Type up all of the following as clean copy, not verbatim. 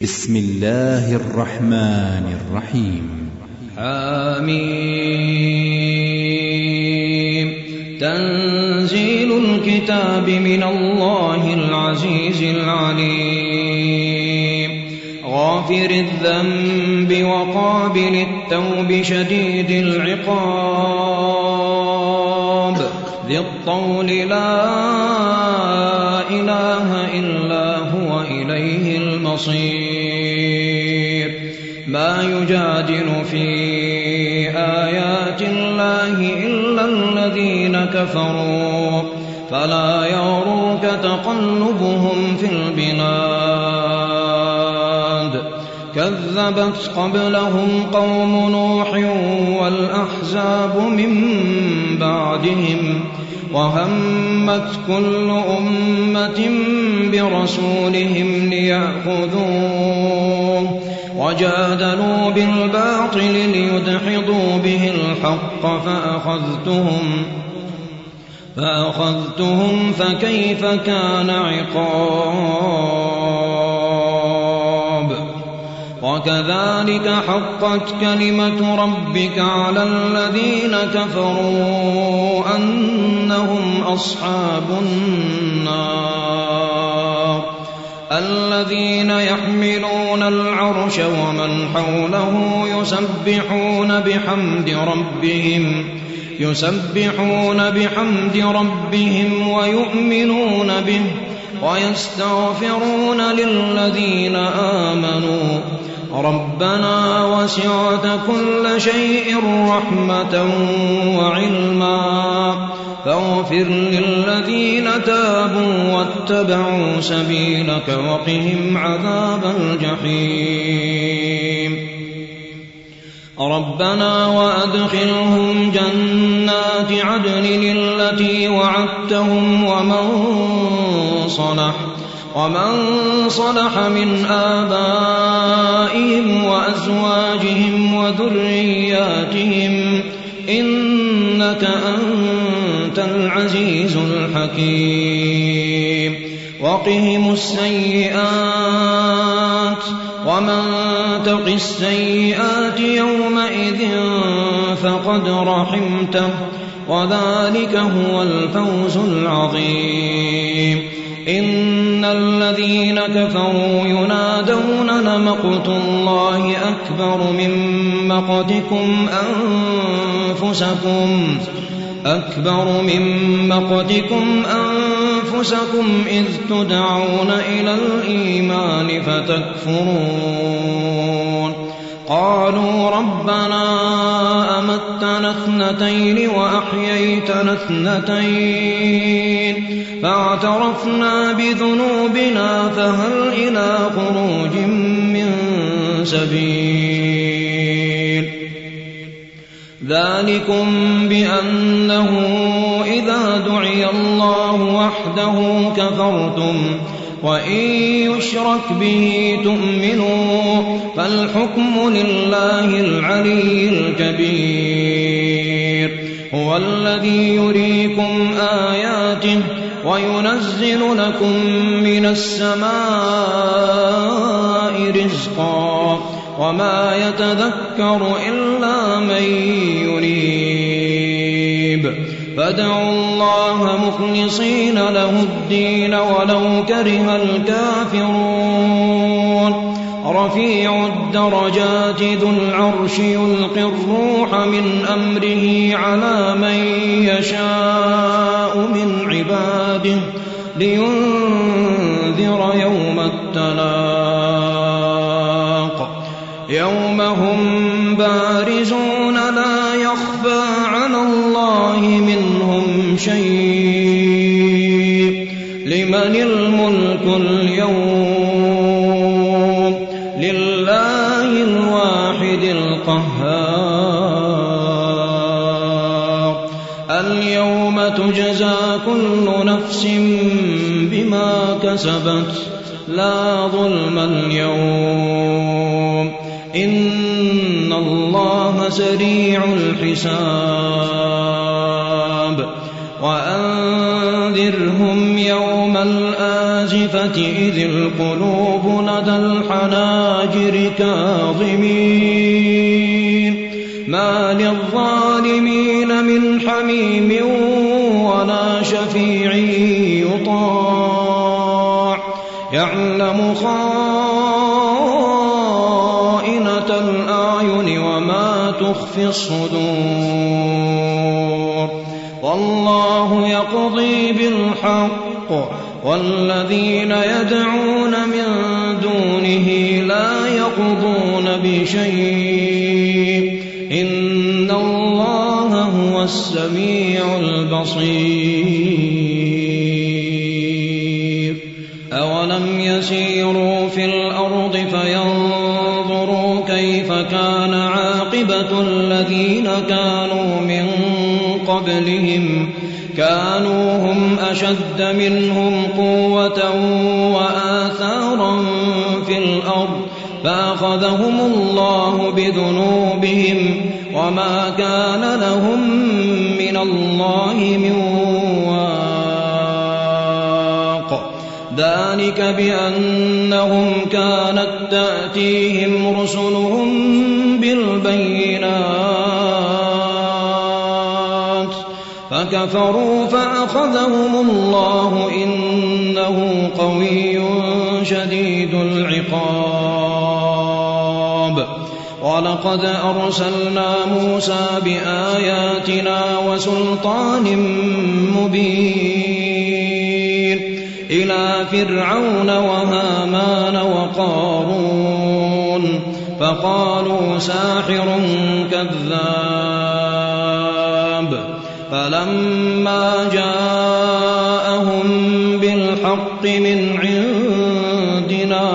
بسم الله الرحمن الرحيم. حميم. تنزيل الكتاب من الله العزيز العليم. غافر الذنب وقابل التوب شديد العقاب ذي الطول لا إله إلا هو إليه المصير. ما يجادل في آيات الله إلا الذين كفروا فلا يغرك تقلبهم في البلاد. كذبت قبلهم قوم نوح والأحزاب من بعدهم وهمت كل أمة برسولهم ليأخذوه وجادلوا بالباطل ليدحضوا به الحق فأخذتهم فكيف كان عقاب. وكذلك حقت كلمة ربك على الذين كفروا أنهم أصحاب النار. الذين يحملون العرش ومن حوله يسبحون بحمد ربهم ويؤمنون به ويستغفرون للذين آمنوا ربنا وسعت كل شيء رحمة وعلما فاغفر للذين تابوا واتبعوا سبيلك وقهم عذاب الجحيم. ربنا وأدخلهم جنات عدن التي وعدتهم ومن صلح من آبائهم وأزواجهم وذرياتهم إنك أنت العزيز الحكيم. وقهم السيئات ومن تق السيئات يومئذ فقد رحمته وذلك هو الفوز العظيم. إن الذين كفروا ينادون لمقت الله أكبر من مقتكم أنفسكم إذ تدعون إلى الإيمان فتكفرون. قالوا ربنا أمتنا اثنتين وأحييتنا اثنتين فاعترفنا بذنوبنا فهل إلى خروج من سبيل. ذلكم بأنه إذا دعي الله وحده كفرتم وإن يشرك به تؤمنوا فالحكم لله العلي الكبير. هو الذي يريكم آياته وينزل لكم من السماء رزقا وما يتذكر إلا من ينيب. فادعوا الله مخلصين له الدين ولو كره الكافرون. رفيع الدرجات ذو العرش يلقي الروح من أمره على من يشاء من عباده لينذر يوم التلاق يوم هم بارزون لا يخفى على الله منهم شيء. لمن الملك اليوم لله الواحد القهار. اليوم تجزى كل نفس بما كسبت لا ظلم اليوم إن الله سريع الحساب. وأنذرهم يوم الآزفة إذ القلوب لدى الحناجر كاظمين ما للظالمين من حميم ولا شفيع يطاع يعلم خائنة الأعين وما تخفي الصدور والله يقضي بالحق والذين يدعون من دونه لا يقضون بشيء إن الله هو السميع البصير أولم يسيروا في الأرض فينظروا كيف كان عاقبة الذين كانوا من قبلهم كانوا هم أشد منهم قوة وآثارا في الأرض فأخذهم الله بذنوبهم وما كان لهم من الله من واق ذلك بأنهم كانت تأتيهم رسلهم بالبينات فكفروا فأخذهم الله إنه قوي شديد العقاب ولقد أرسلنا موسى بآياتنا وسلطان مبين إلى فرعون وهامان وقارون فقالوا ساحر كذاب فلما جاءهم بالحق من عندنا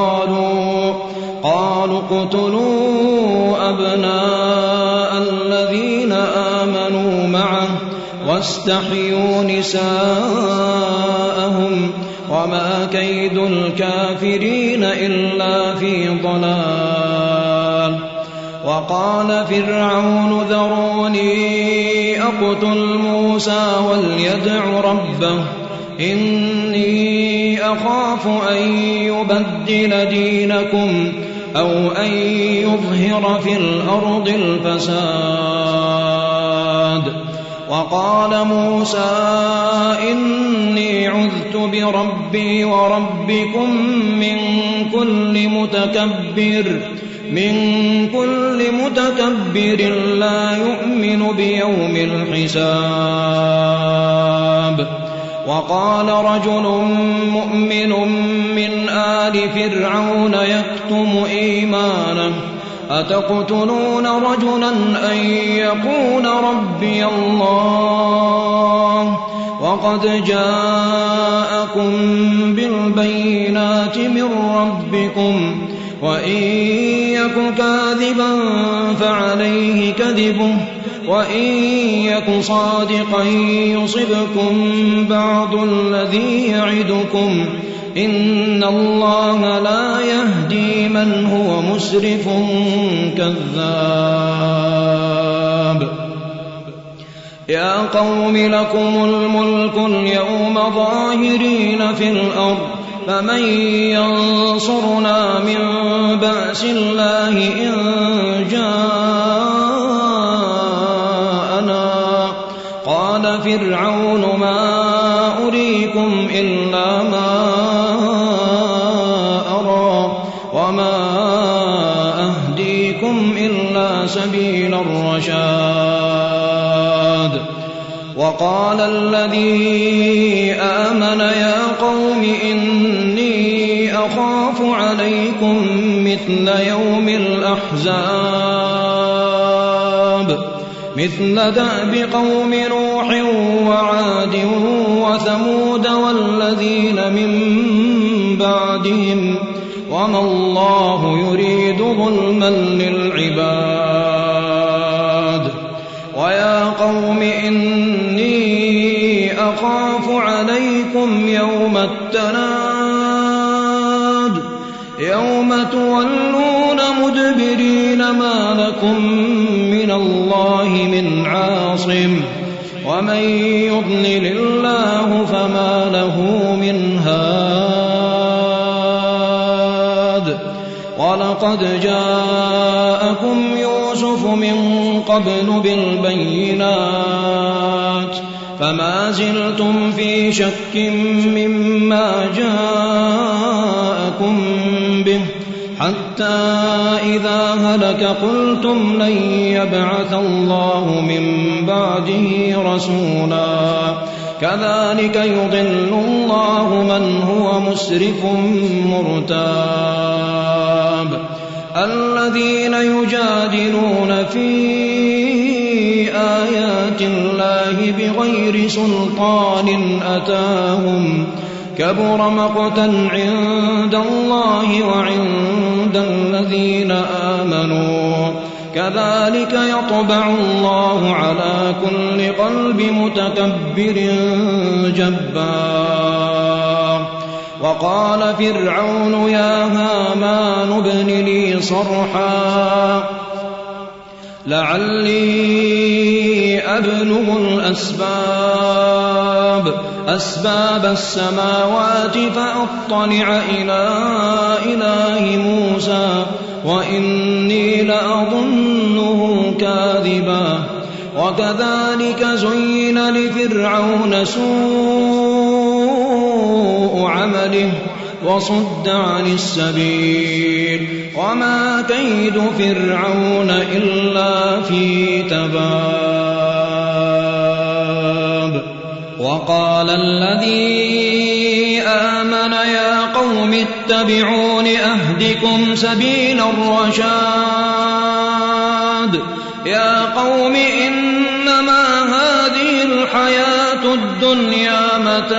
قالوا اقتلوا أبناء الذين آمنوا معه واستحيوا نساءهم وما كيد الكافرين إلا في ضلال وقال فرعون ذروني أقتل موسى وليدع ربه إني أخاف أن يبدل دينكم أو أن يظهر في الأرض الفساد وقال موسى إني عذت بربي وربكم من كل متكبر لا يؤمن بيوم الحساب وقال رجل مؤمن من آل فرعون يكتم إيمانه أتقتلون رجلا أن يقول ربي الله وقد جاءكم بالبينات من ربكم وإن يك كاذبا فعليه كذبه وإن يك صادقا يصبكم بعض الذي يعدكم إن الله لا يهدي من هو مسرف كذاب يا قوم لكم الملك اليوم ظاهرين في الأرض فمن ينصرنا من بأس الله إن جاءنا قال فرعون ما أريكم إلا ما أرى وما أهديكم إلا سبيل الرشاد وقال الذي آمن يا قوم إني أخاف عليكم مثل يوم الأحزاب مثل دأب قوم نوح وعاد وثمود والذين من بعدهم وما الله يريد ظلما للعباد ويا قوم إني أخاف عليكم يوم التناد يوم تولون مدبرين ما لكم من الله من عاصم ومن يضلل الله فما له من هاد وَلَقَدْ جَاءَكُمْ يُوسُفُ مِنْ قَبْلُ بِالْبَيِّنَاتِ فَمَا زِلْتُمْ فِي شَكٍّ مِّمَّا جَاءَكُمْ بِهِ حَتَّى إِذَا هَلَكَ قُلْتُمْ لَن يَبْعَثَ اللَّهُ مِن بَعْدِهِ رَسُولًا كَذَلِكَ يُضِلُّ اللَّهُ مَنْ هُوَ مُسْرِفٌ مُرْتَابٌ الَّذِينَ يُجَادِلُونَ فِي آيَاتِ اللَّهِ بِغَيْرِ سُلْطَانٍ أَتَاهُمْ كَبُرَ مَقْتًا عِندَ اللَّهِ وَعِندَ الَّذِينَ آمَنُوا كَذَلِكَ يَطْبَعُ اللَّهُ عَلَى كُلِّ قَلْبِ مُتَكَبِّرٍ جَبَّارٍ وَقَالَ فِرْعَوْنُ يَا هَامَانُ ابْنِ لِي صَرْحًا لَعَلِّي أَبْلُغُ أَسْبَابَ السَّمَاوَاتِ فَأَطَّلِعَ إِلَى إِلَٰهِ مُوسَىٰ وَإِنِّي لَأَظُنُّهُ كَاذِبًا وَكَذَلِكَ زُيِّنَ لِفِرْعَوْنَ سُوءُ عَمَلِهِ وَصُدَّ عَنِ السَّبِيلِ وَمَا كَيْدُ فِرْعَوْنَ إِلَّا فِي تَبَابٍ وَقَالَ الَّذِي آمَنَ يَا قَوْمِ اتَّبِعُونِ أَهْدِكُمْ سَبِيلَ الرَّشَادِ يَا قَوْمِ إِنَّمَا هَٰذِهِ الْحَيَاةُ الدُّنْيَا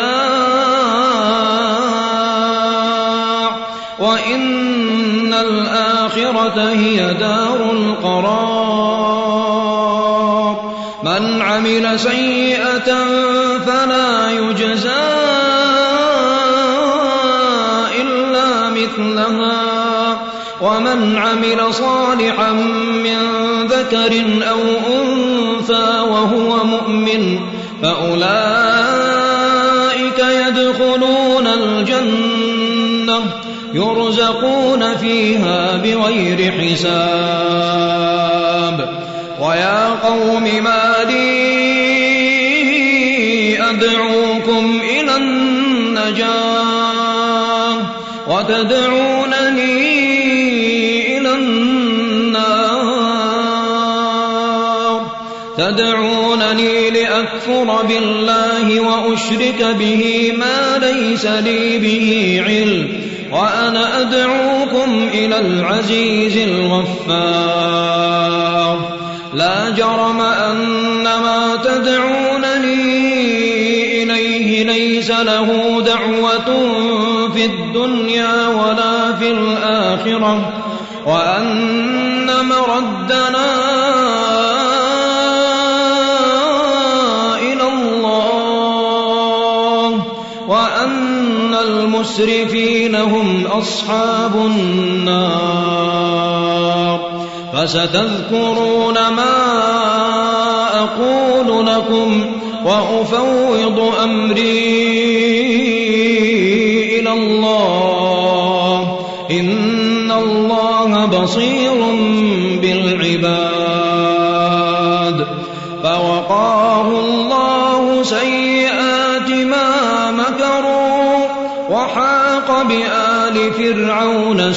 مَتَاعٌ وَإِنَّ الْآخِرَةَ هِيَ دَارُ الْقَرَارِ مَنْ عَمِلَ سَيِّئَةً فَلَا يُجْزَىٰ إِلَّا مِثْلَهَا وَمَنْ عَمِلَ صَالِحًا مِّن ذَكَرٍ أَوْ أُنثَىٰ وَهُوَ مُؤْمِنٌ فَأُولَٰئِكَ يَدْخُلُونَ الْجَنَّةَ يُرْزَقُونَ فِيهَا بِغَيْرِ حِسَابٍ وَيَا قَوْمِ مَا لِي أَدْعُوكُمْ إِلَى النَّجَاةِ وَتَدْعُونَنِي إِلَى النَّارِ تَدْعُونَنِي لِأَكْفُرَ بِاللَّهِ وَأُشْرِكَ بِهِ مَا لَيْسَ لِي بِهِ عِلْمٌ وَأَنَا أَدْعُوكُمْ إِلَى الْعَزِيزِ الْغَفَّارِ لَا جَرَمَ أَنَّ مَا تَدْعُونَنِي إِلَيْهِ لَيْسَ لَهُ دَعْوَةٌ فِي الدُّنْيَا وَلَا فِي الْآخِرَةِ وَأَنَّ مَرَدَّنَا إِلَى اللَّهِ وَأَنَّ الْمُسْرِفِينَ هُمْ أَصْحَابُ النَّارِ فَسَتَذْكُرُونَ مَا أَقُولُ لَكُمْ وَأُفَوِّضُ أَمْرِي إِلَى اللَّهِ إِنَّ اللَّهَ بَصِيرٌ بِالْعِبَادِ فَوَقَاهُ اللَّهُ سَيِّئَاتِ مَا مَكَرُوا وَحَاقَ بِآلِ فِرْعَوْنَ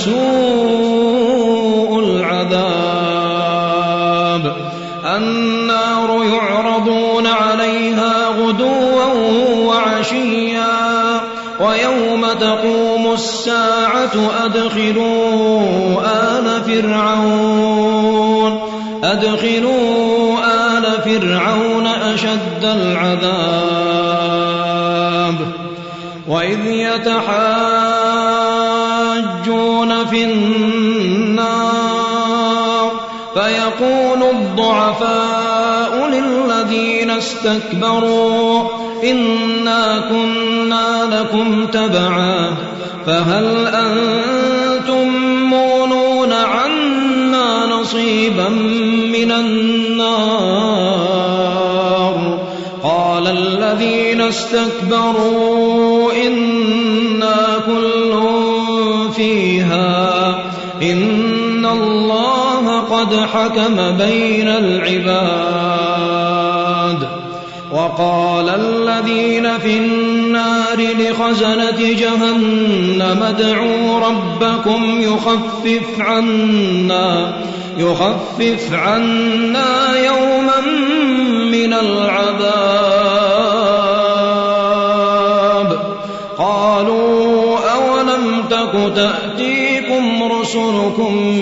سُوءُ الْعَذَابِ النَّارُ يُعْرَضُونَ عَلَيْهَا غُدُوًّا وَعَشِيًّا وَيَوْمَ تَقُومُ السَّاعَةُ أَدْخِلُوا آلَ فِرْعَوْنَ أَشَدَّ الْعَذَابِ وَإِذْ يَتَحَاجُّونَ فِي النَّارِ فَيَقُولُ الضُّعَفَاءُ لِلَّذِينَ اسْتَكْبَرُوا إِنَّا كُنَّا لَكُمْ تَبَعًا فَهَلْ أَنتُم مُّغْنُونَ عَنَّا نَصِيبًا مِّنَ النَّارِ قَالَ الَّذِينَ اسْتَكْبَرُوا إِنَّا كُلٌّ فِيهَا إِنَّ إن الله قد حكم بين العباد. وقال الذين في النار لخزنة جهنم ادعوا ربكم يخفف عنا يوما من العذاب. قالوا أولم تك تأتيكم رسلكم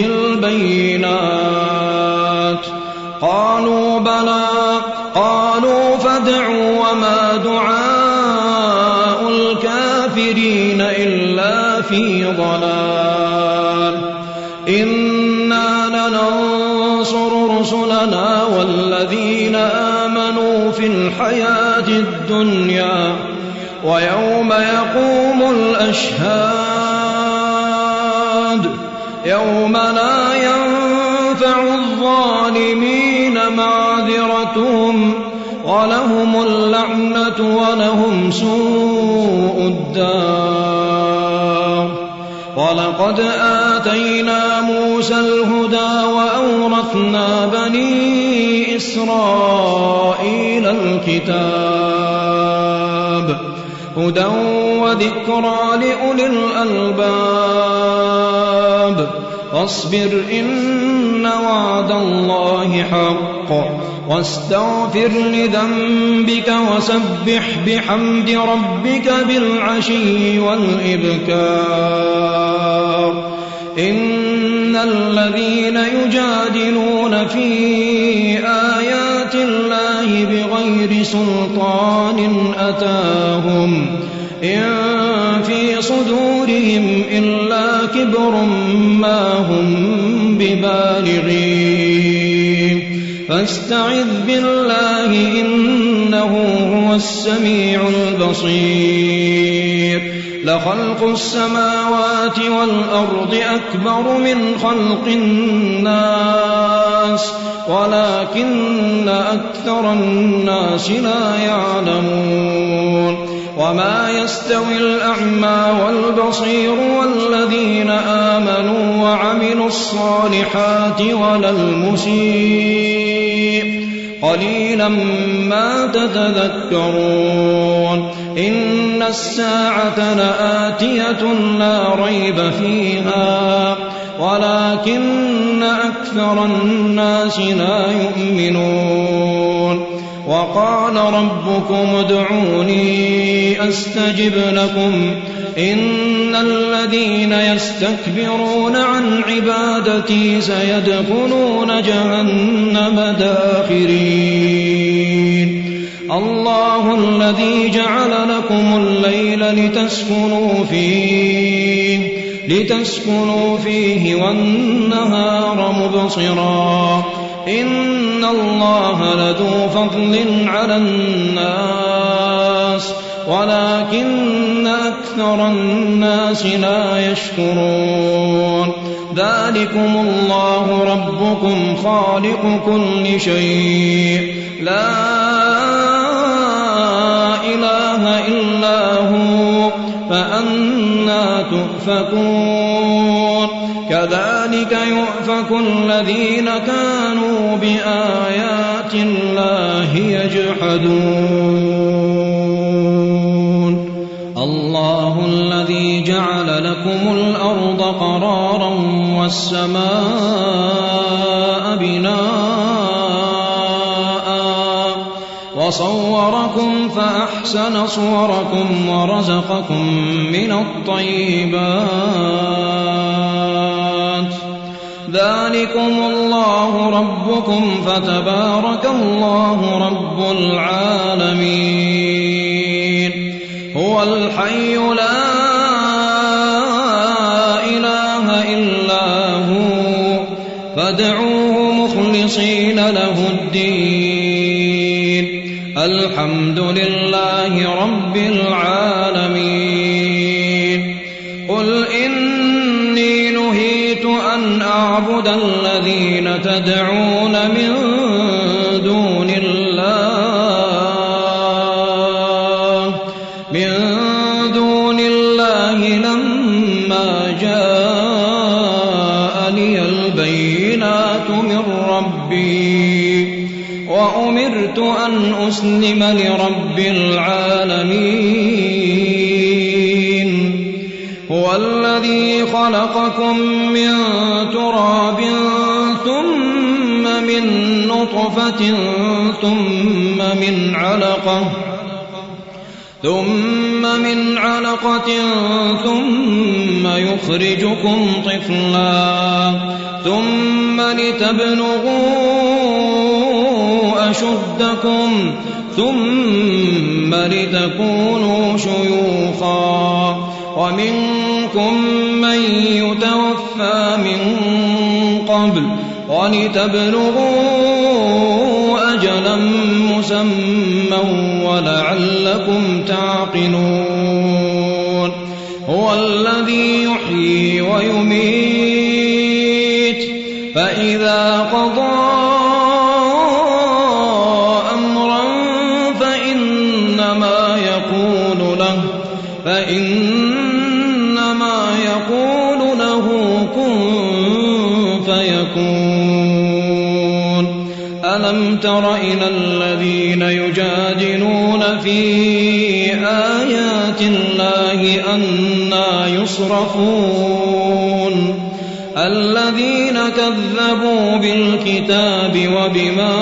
بالبينات؟ قالوا بلى. قالوا فادعوا وما دعاء الكافرين إلا في ضلال. إنا لننصر رسلنا والذين آمنوا في الحياة الدنيا ويوم يقوم الأشهاد يوم لا ينفع الظالمين معذرتهم ولهم اللعنة ولهم سوء الدار. ولقد آتينا موسى الهدى وأورثنا بني إسرائيل الكتاب هدى وذكرى لأولي الألباب. فاصبر إن وعد الله حق واستغفر لذنبك وسبح بحمد ربك بالعشي والإبكار. إن الذين يجادلون في آيات الله بغير سلطان أتاهم إن في صدورهم إلا كبر ما هم ببالغين فاستعذ بالله إنه هو السميع البصير. لخلق السماوات والأرض أكبر من خلق الناس ولكن أكثر الناس لا يعلمون. وما يستوي الأعمى والبصير والذين آمنوا وعملوا الصالحات ولا المسيء قليلا ما تتذكرون. إن الساعة لآتية لا ريب فيها ولكن أكثر الناس لا يؤمنون. وقال ربكم ادعوني أستجب لكم إن الذين يستكبرون عن عبادتي سيدخلون جهنم داخرين. الله الذي جعل لكم الليل لتسكنوا فيه والنهار مبصرا إن الله لذو فضل على الناس ولكن أكثر الناس لا يشكرون. ذلكم الله ربكم خالق كل شيء لا إله إلا هو فأنى تؤفكون. كذلك يؤفك الذين كانوا بآيات الله يجحدون. الله الذي جعل لكم الأرض قرارا والسماء بناء وصوركم فأحسن صوركم ورزقكم من الطيبات. ذلكم الله ربكم فتبارك الله رب العالمين. هو الحي لا إله إلا هو فادعوه مخلصين له الدين. الحمد لله رب العالمين. قل إني نهيت أن أعبد الذين تدعون من دون الله لما جاءني جاءني البينات من ربي وأمرت أن أسلم لرب العالمين هو الذي خلقكم من تراب ثم من نطفة ثم من علقة ثم يخرجكم طفلا ثم لتبلغوا أشدكم ثم لتكونوا شيوخا ومنكم من يتوفى من قبل ولتبلغوا أجلا مسمى ولعلكم تعقلون هو الذي يحيي ويميت فإذا قضى أمرا فإنما يقول له كن فيكون ألم تر إلى الذين يجادلون في آيات الله أنى يصرفون الذين كذبوا بالكتاب وبما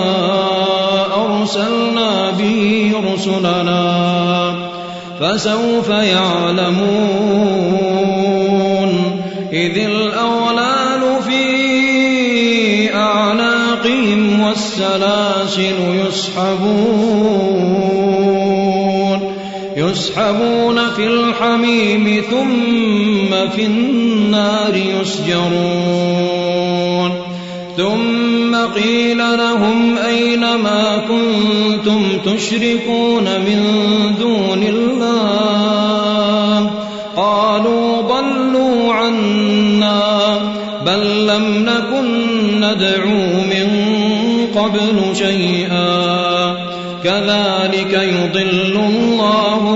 أرسلنا به رسلنا فسوف يعلمون إذ الأغلال في أعناقهم والسلاسل يسحبون في الحميم ثم في النار يسجرون ثم قيل لهم أين ما كنتم تشركون من دون الله قالوا ضلوا عنا بل لم نكن ندعو من قبل شيئا كذلك يضل الله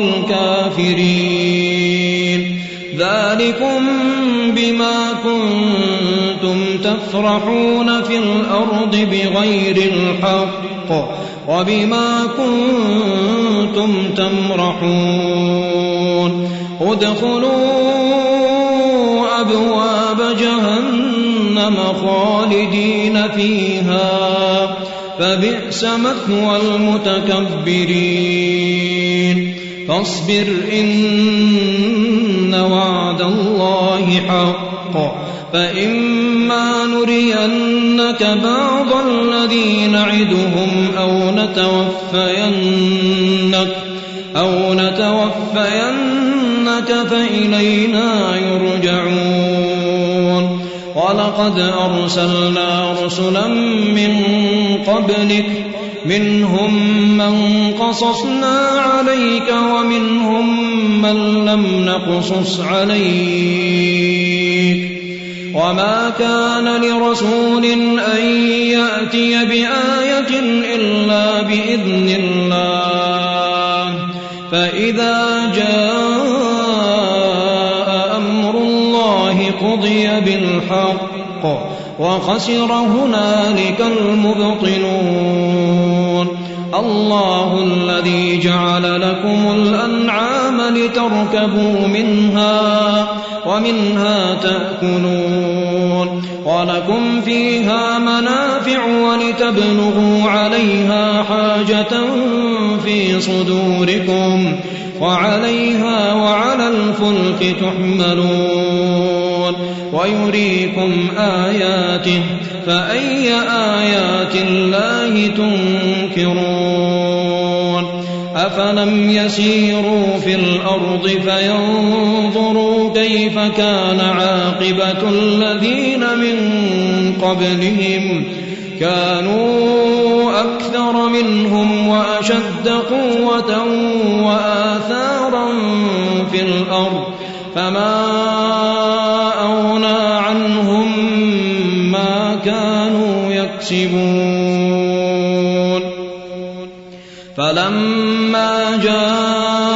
الكافرين ذلكم بما كنتم تفرحون في الأرض بغير الحق وبما كنتم تمرحون ادخلوا أبواب جهنم خالدين فيها فبئس مثوى المتكبرين فاصبر إن وعد الله حق فإما نرينك بعض الذي نعدهم أو نتوفينك فإلينا يرجعون ولقد أرسلنا رسلا من قبلك منهم من قصصنا عليك ومنهم من لم نقصص عليك وما كان لرسول أن يأتي بآية إلا بإذن الله فإذا جاء أمر الله قضي بالحق وخسر هنالك المبطلون الله الذي جعل لكم الأنعام لتركبوا منها ومنها تأكلون ولكم فيها منافع ولتبلغوا عليها حاجة في صدوركم وعليها وعلى الفلك تحملون ويريكم آياته فأي آيات الله تنكرون أفلم يسيروا في الأرض فينظروا كيف كان عاقبة الذين من قبلهم كانوا أكثر منهم وأشد قوة وآثارا في الأرض فما أغنى عنهم ما كانوا يكسبون فلما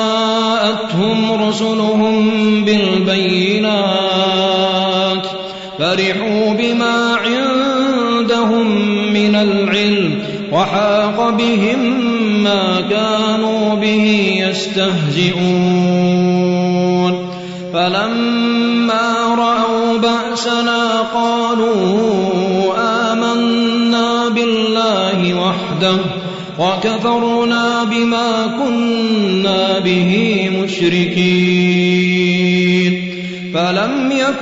جاءتهم رسلهم بالبينات فرحوا بما عندهم من العلم وحاق بهم ما كانوا به يستهزئون فلما رأوا بأسنا قالوا آمنا بالله وحده وكفرنا بما كنا به مشركين فلم يك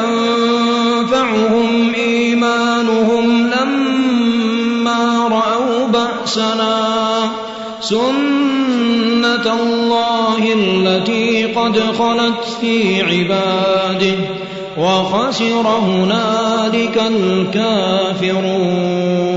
ينفعهم إيمانهم لما رأوا بأسنا سنة الله التي قد خلت في عباده وخسر هنالك الكافرون